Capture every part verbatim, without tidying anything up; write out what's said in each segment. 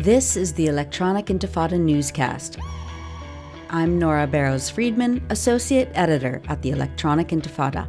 This is the Electronic Intifada newscast. I'm Nora Barrows-Friedman, Associate Editor at the Electronic Intifada.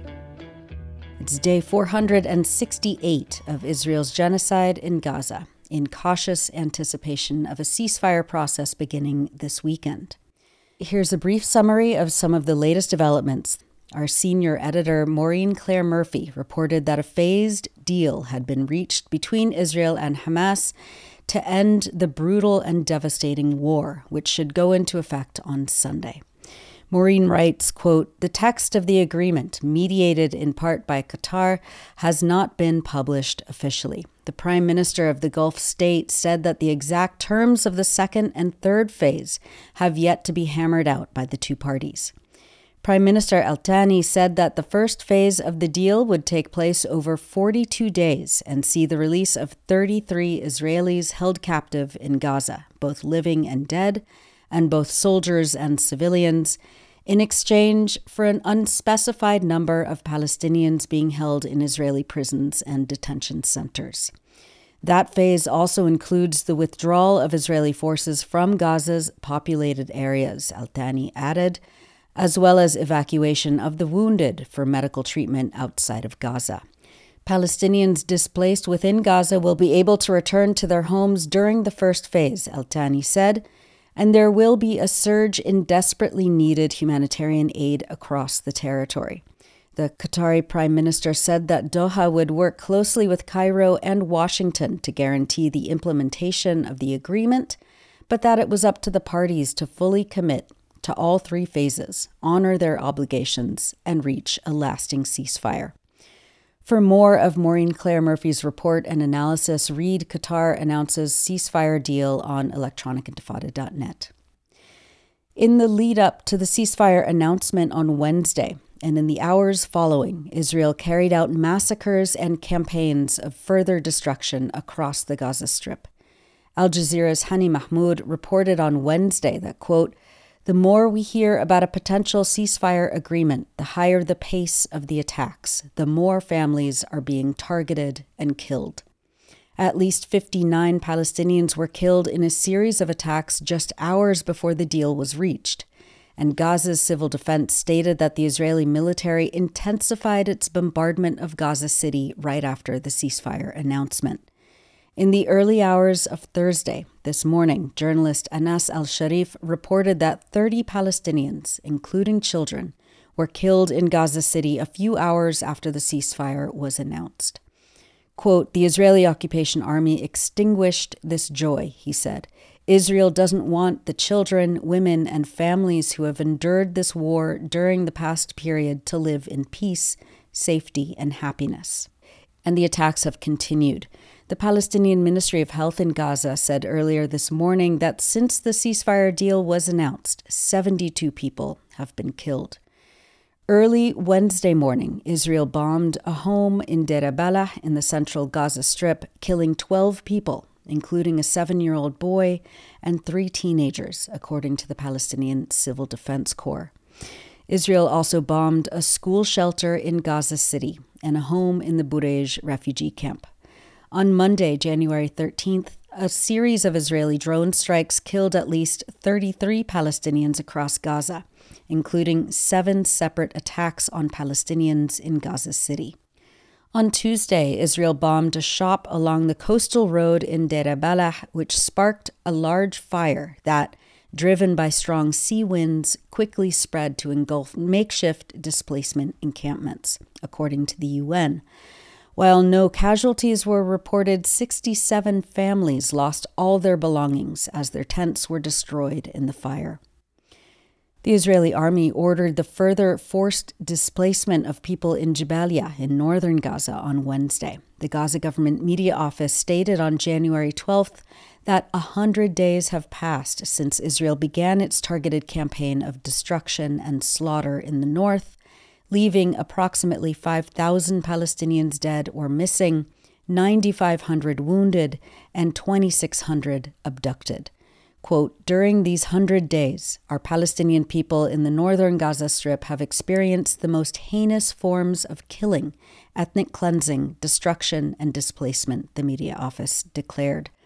It's day four hundred sixty-eight of Israel's genocide in Gaza, in cautious anticipation of a ceasefire process beginning this weekend. Here's a brief summary of some of the latest developments. Our senior editor, Maureen Claire Murphy, reported that a phased deal had been reached between Israel and Hamas to end the brutal and devastating war, which should go into effect on Sunday. Maureen writes, quote, "The text of the agreement, mediated in part by Qatar, has not been published officially. The Prime Minister of the Gulf state said that the exact terms of the second and third phase have yet to be hammered out by the two parties. Prime Minister Al-Thani said that the first phase of the deal would take place over forty-two days and see the release of thirty-three Israelis held captive in Gaza, both living and dead, and both soldiers and civilians, in exchange for an unspecified number of Palestinians being held in Israeli prisons and detention centers. That phase also includes the withdrawal of Israeli forces from Gaza's populated areas," Al-Thani added, as well as evacuation of the wounded for medical treatment outside of Gaza. Palestinians displaced within Gaza will be able to return to their homes during the first phase, Al-Thani said, and there will be a surge in desperately needed humanitarian aid across the territory. The Qatari Prime Minister said that Doha would work closely with Cairo and Washington to guarantee the implementation of the agreement, but that it was up to the parties to fully commit to all three phases, honor their obligations, and reach a lasting ceasefire. For more of Maureen Claire Murphy's report and analysis, read Qatar announces ceasefire deal on electronic intifada dot net. In the lead-up to the ceasefire announcement on Wednesday, and in the hours following, Israel carried out massacres and campaigns of further destruction across the Gaza Strip. Al Jazeera's Hani Mahmoud reported on Wednesday that, quote, "The more we hear about a potential ceasefire agreement, the higher the pace of the attacks, the more families are being targeted and killed." At least fifty-nine Palestinians were killed in a series of attacks just hours before the deal was reached. And Gaza's civil defense stated that the Israeli military intensified its bombardment of Gaza City right after the ceasefire announcement. In the early hours of Thursday, this morning, journalist Anas al-Sharif reported that thirty Palestinians, including children, were killed in Gaza City a few hours after the ceasefire was announced. Quote, "The Israeli occupation army extinguished this joy," he said. "Israel doesn't want the children, women, and families who have endured this war during the past period to live in peace, safety, and happiness." And the attacks have continued. The Palestinian Ministry of Health in Gaza said earlier this morning that since the ceasefire deal was announced, seventy-two people have been killed. Early Wednesday morning, Israel bombed a home in Deir Balah in the central Gaza Strip, killing twelve people, including a seven-year-old boy and three teenagers, according to the Palestinian Civil Defense Corps. Israel also bombed a school shelter in Gaza City and a home in the Burej refugee camp. On Monday, January thirteenth, a series of Israeli drone strikes killed at least thirty-three Palestinians across Gaza, including seven separate attacks on Palestinians in Gaza City. On Tuesday, Israel bombed a shop along the coastal road in Deir Balah, which sparked a large fire that, driven by strong sea winds, quickly spread to engulf makeshift displacement encampments, according to the U N. While no casualties were reported, sixty-seven families lost all their belongings as their tents were destroyed in the fire. The Israeli army ordered the further forced displacement of people in Jabalia in northern Gaza on Wednesday. The Gaza government media office stated on January twelfth that a hundred days have passed since Israel began its targeted campaign of destruction and slaughter in the north, leaving approximately five thousand Palestinians dead or missing, nine thousand five hundred wounded, and two thousand six hundred abducted. Quote, "During these hundred days, our Palestinian people in the northern Gaza Strip have experienced the most heinous forms of killing, ethnic cleansing, destruction, and displacement," the media office declared.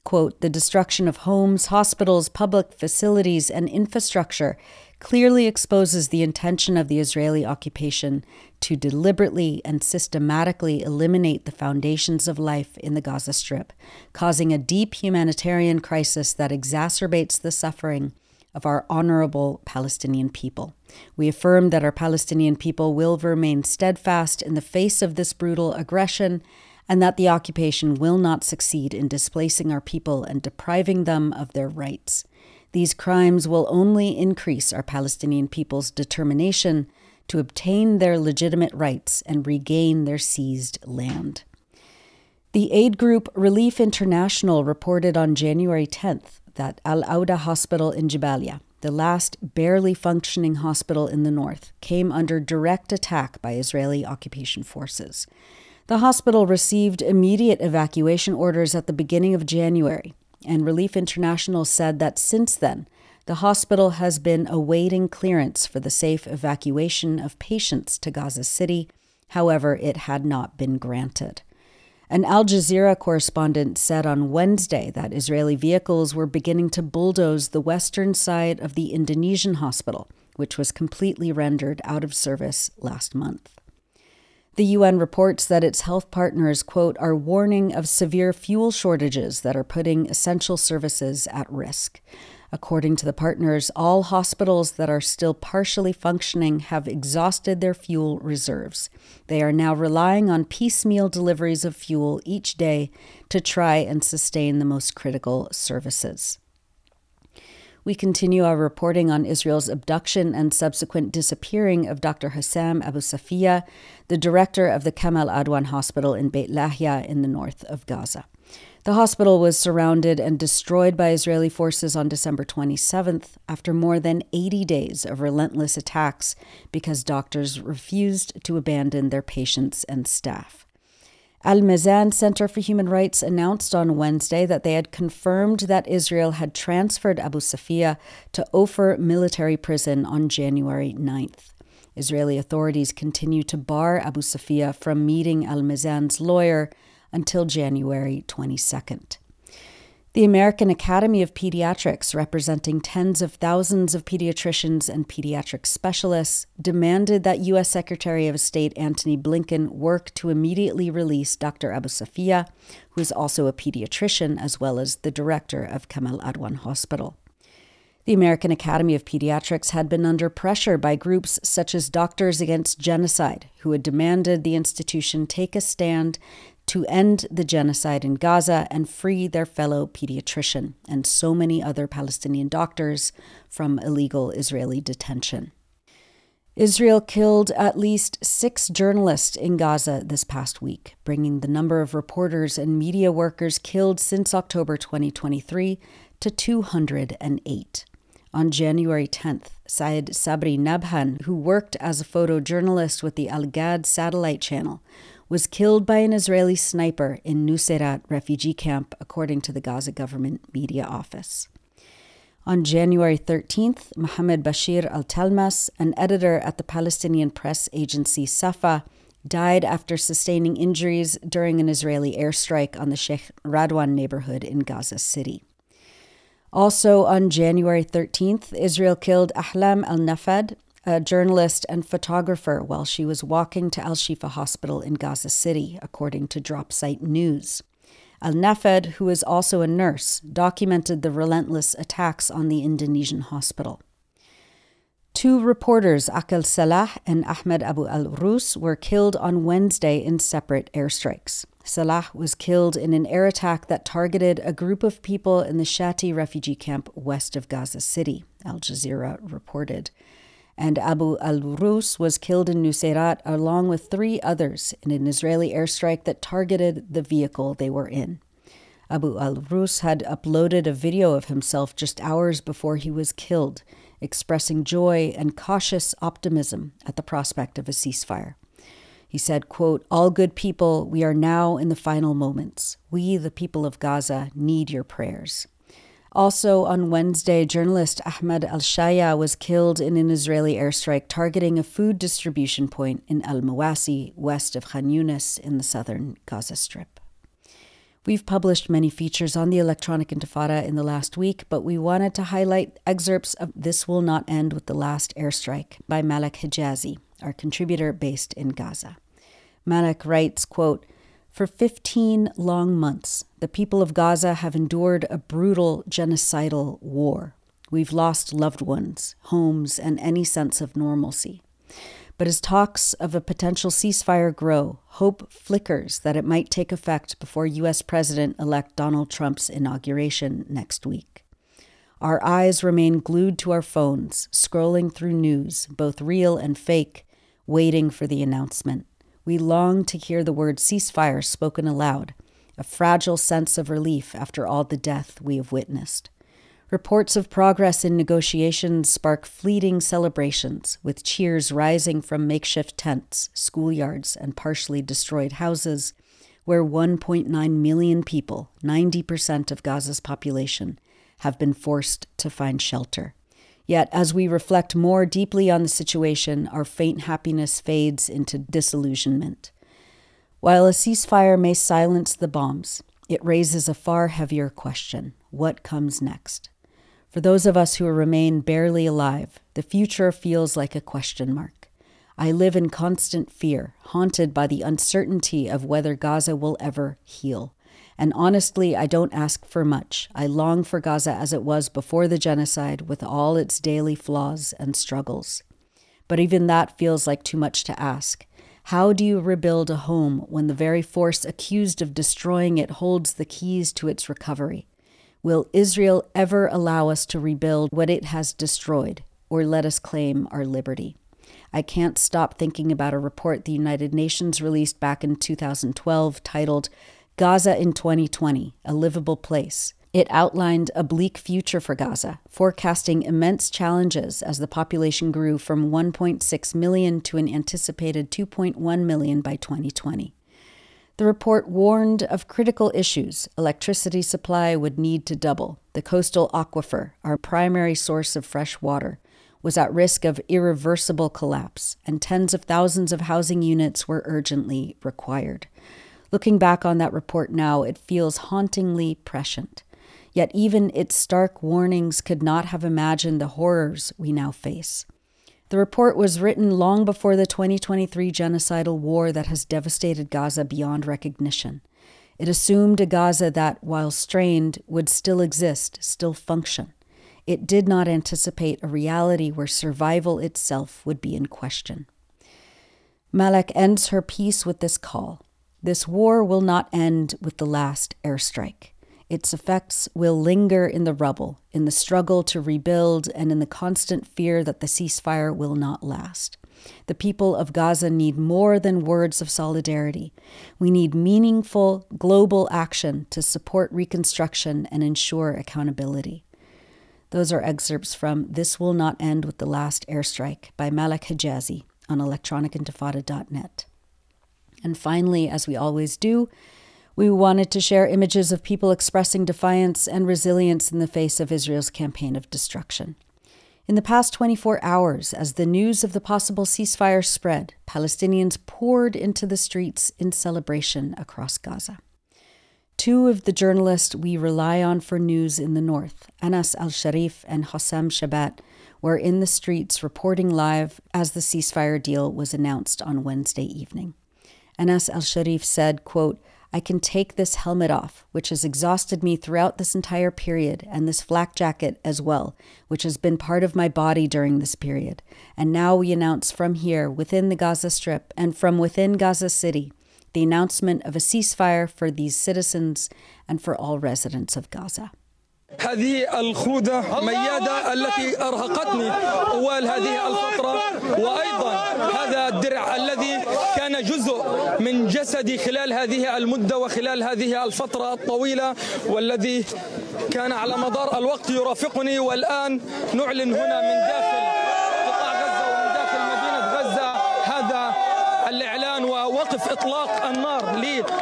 Quote, the destruction of homes, hospitals, public facilities, and infrastructure clearly exposes the intention of the Israeli occupation to deliberately and systematically eliminate the foundations of life in the Gaza Strip, causing a deep humanitarian crisis that exacerbates the suffering of our honorable Palestinian people. We affirm that our Palestinian people will remain steadfast in the face of this brutal aggression, and that the occupation will not succeed in displacing our people and depriving them of their rights. These crimes will only increase our Palestinian people's determination to obtain their legitimate rights and regain their seized land. The aid group Relief International reported on January tenth that Al-Auda Hospital in Jabalia, the last barely functioning hospital in the north, came under direct attack by Israeli occupation forces. The hospital received immediate evacuation orders at the beginning of January, and Relief International said that since then, the hospital has been awaiting clearance for the safe evacuation of patients to Gaza City. However, it had not been granted. An Al Jazeera correspondent said on Wednesday that Israeli vehicles were beginning to bulldoze the western side of the Indonesian hospital, which was completely rendered out of service last month. The U N reports that its health partners, quote, are warning of severe fuel shortages that are putting essential services at risk. According to the partners, all hospitals that are still partially functioning have exhausted their fuel reserves. They are now relying on piecemeal deliveries of fuel each day to try and sustain the most critical services. We continue our reporting on Israel's abduction and subsequent disappearing of Doctor Hussam Abu Safiya, the director of the Kamal Adwan Hospital in Beit Lahia in the north of Gaza. The hospital was surrounded and destroyed by Israeli forces on December twenty-seventh after more than eighty days of relentless attacks because doctors refused to abandon their patients and staff. Al-Mizan Center for Human Rights announced on Wednesday that they had confirmed that Israel had transferred Abu Safiya to Ofer military prison on January ninth. Israeli authorities continue to bar Abu Safiya from meeting Al-Mizan's lawyer until January twenty-second. The American Academy of Pediatrics, representing tens of thousands of pediatricians and pediatric specialists, demanded that U S Secretary of State Antony Blinken work to immediately release Doctor Abu Safiya, who is also a pediatrician as well as the director of Kamal Adwan Hospital. The American Academy of Pediatrics had been under pressure by groups such as Doctors Against Genocide, who had demanded the institution take a stand to end the genocide in Gaza and free their fellow pediatrician and so many other Palestinian doctors from illegal Israeli detention. Israel killed at least six journalists in Gaza this past week, bringing the number of reporters and media workers killed since October twenty twenty-three to two hundred eight. On January tenth, Syed Sabri Nabhan, who worked as a photojournalist with the Al-Gad satellite channel, was killed by an Israeli sniper in Nuseirat refugee camp, according to the Gaza government media office. On January thirteenth, Mohammed Bashir Al-Talmas, an editor at the Palestinian press agency Safa, died after sustaining injuries during an Israeli airstrike on the Sheikh Radwan neighborhood in Gaza City. Also on January thirteenth, Israel killed Ahlam Al-Nafad, a journalist and photographer, while she was walking to Al-Shifa Hospital in Gaza City, according to Dropsite News. Al-Nafad, who is also a nurse, documented the relentless attacks on the Indonesian hospital. Two reporters, Aqil Salah and Ahmed Abu al-Rus, were killed on Wednesday in separate airstrikes. Salah was killed in an air attack that targeted a group of people in the Shati refugee camp west of Gaza City, Al Jazeera reported. And Abu al-Rus was killed in Nuseirat along with three others in an Israeli airstrike that targeted the vehicle they were in. Abu al-Rus had uploaded a video of himself just hours before he was killed, expressing joy and cautious optimism at the prospect of a ceasefire. He said, quote, "All good people, we are now in the final moments. We, the people of Gaza, need your prayers." Also on Wednesday, journalist Ahmed Al-Shaya was killed in an Israeli airstrike targeting a food distribution point in Al-Mawasi, west of Khan Yunis in the southern Gaza Strip. We've published many features on the electronic intifada in the last week, but we wanted to highlight excerpts of This Will Not End with the Last Airstrike by Malak Hijazi, our contributor based in Gaza. Malak writes, quote, "For fifteen long months, the people of Gaza have endured a brutal genocidal war. We've lost loved ones, homes, and any sense of normalcy. But as talks of a potential ceasefire grow, hope flickers that it might take effect before U S President-elect Donald Trump's inauguration next week. Our eyes remain glued to our phones, scrolling through news, both real and fake, waiting for the announcement. We long to hear the word ceasefire spoken aloud, a fragile sense of relief after all the death we have witnessed. Reports of progress in negotiations spark fleeting celebrations, with cheers rising from makeshift tents, schoolyards, and partially destroyed houses, where one point nine million people, ninety percent of Gaza's population, have been forced to find shelter. Yet, as we reflect more deeply on the situation, our faint happiness fades into disillusionment. While a ceasefire may silence the bombs, it raises a far heavier question: what comes next? For those of us who remain barely alive, the future feels like a question mark. I live in constant fear, haunted by the uncertainty of whether Gaza will ever heal. And honestly, I don't ask for much. I long for Gaza as it was before the genocide, with all its daily flaws and struggles. But even that feels like too much to ask. How do you rebuild a home when the very force accused of destroying it holds the keys to its recovery? Will Israel ever allow us to rebuild what it has destroyed, or let us claim our liberty? I can't stop thinking about a report the United Nations released back in two thousand twelve titled Gaza in twenty twenty, A Livable Place. It outlined a bleak future for Gaza, forecasting immense challenges as the population grew from one point six million to an anticipated two point one million by twenty twenty. The report warned of critical issues. Electricity supply would need to double. The coastal aquifer, our primary source of fresh water, was at risk of irreversible collapse, and tens of thousands of housing units were urgently required. Looking back on that report now, it feels hauntingly prescient. Yet even its stark warnings could not have imagined the horrors we now face. The report was written long before the twenty twenty-three genocidal war that has devastated Gaza beyond recognition. It assumed a Gaza that, while strained, would still exist, still function. It did not anticipate a reality where survival itself would be in question. Malak ends her piece with this call: this war will not end with the last airstrike. Its effects will linger in the rubble, in the struggle to rebuild, and in the constant fear that the ceasefire will not last. The people of Gaza need more than words of solidarity. We need meaningful global action to support reconstruction and ensure accountability. Those are excerpts from This Will Not End with the Last Airstrike by Malak Hijazi on electronic intifada dot net. And finally, as we always do, we wanted to share images of people expressing defiance and resilience in the face of Israel's campaign of destruction. In the past twenty-four hours, as the news of the possible ceasefire spread, Palestinians poured into the streets in celebration across Gaza. Two of the journalists we rely on for news in the north, Anas Al-Sharif and Hossam Shabat, were in the streets reporting live as the ceasefire deal was announced on Wednesday evening. Anas Al-Sharif said, quote, "I can take this helmet off, which has exhausted me throughout this entire period, and this flak jacket as well, which has been part of my body during this period. And now we announce from here, within the Gaza Strip, and from within Gaza City, the announcement of a ceasefire for these citizens and for all residents of Gaza." هذه الخوذة ميادة التي أرهقتني طوال هذه الفترة، وأيضا هذا الدرع الذي كان جزء من جسدي خلال هذه المدة وخلال هذه الفترة الطويلة، والذي كان على مدار الوقت يرافقني. والآن نعلن هنا من داخل قطاع غزة ومن داخل مدينة غزة هذا الإعلان ووقف إطلاق النار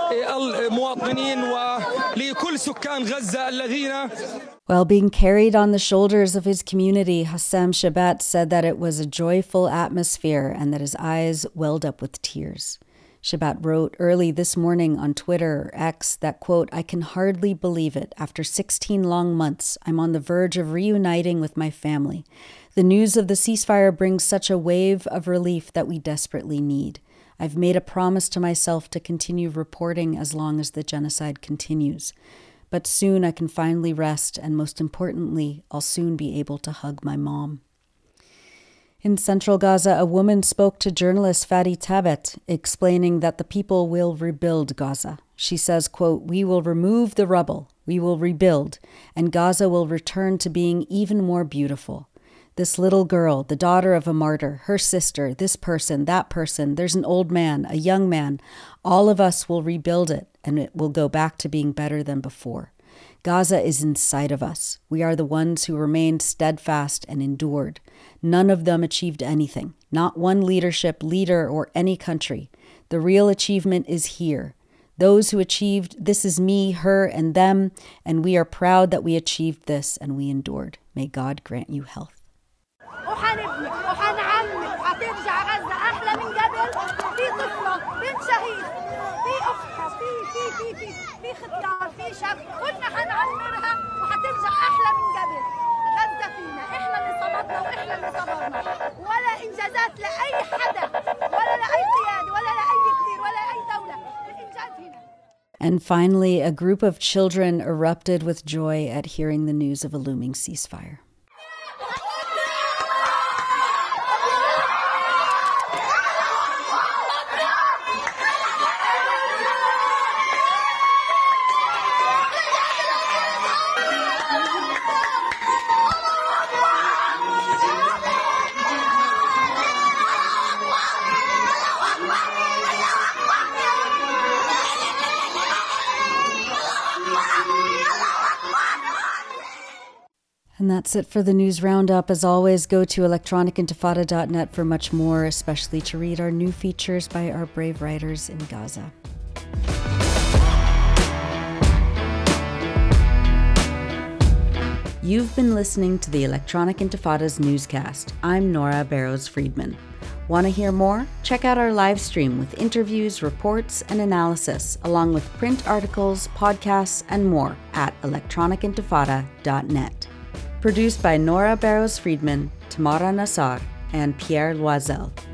للمواطنين ولكل سكان غزة الذين. While being carried on the shoulders of his community, Hossam Shabat said that it was a joyful atmosphere and that his eyes welled up with tears. Shabat wrote early this morning on Twitter or X that, quote, "I can hardly believe it. After sixteen long months, I'm on the verge of reuniting with my family. The news of the ceasefire brings such a wave of relief that we desperately need. I've made a promise to myself to continue reporting as long as the genocide continues. But soon I can finally rest, and most importantly, I'll soon be able to hug my mom." In central Gaza, a woman spoke to journalist Fadi Tabet, explaining that the people will rebuild Gaza. She says, quote, "We will remove the rubble, we will rebuild, and Gaza will return to being even more beautiful. This little girl, the daughter of a martyr, her sister, this person, that person, there's an old man, a young man, all of us will rebuild it, and it will go back to being better than before. Gaza is inside of us. We are the ones who remained steadfast and endured. None of them achieved anything, not one leadership, leader, or any country. The real achievement is here. Those who achieved, this is me, her, and them, and we are proud that we achieved this and we endured. May God grant you health." وحنبني وحنعمر وحترجع غزة أحلى من قبل. في طفلة بنت شهيد، في أختها، في في في في في ختيار، في شاب، كلنا حنعمرها وحترجع أحلى من قبل. غزة فينا، إحنا اللي صمدنا وإحنا اللي صبرنا، ولا إنجازات لأي حدا ولا لأي قيادة ولا لأي كبير ولا أي دولة. الإنجاز هنا. And finally, a group of children erupted with joy at hearing the news of a looming ceasefire. And that's it for the news roundup. As always, go to electronic intifada dot net for much more, especially to read our new features by our brave writers in Gaza. You've been listening to the Electronic Intifada's newscast. I'm Nora Barrows-Friedman. Want to hear more? Check out our live stream with interviews, reports, and analysis, along with print articles, podcasts, and more at electronic intifada dot net. Produced by Nora Barrows-Friedman, Tamara Nassar, and Pierre Loisel.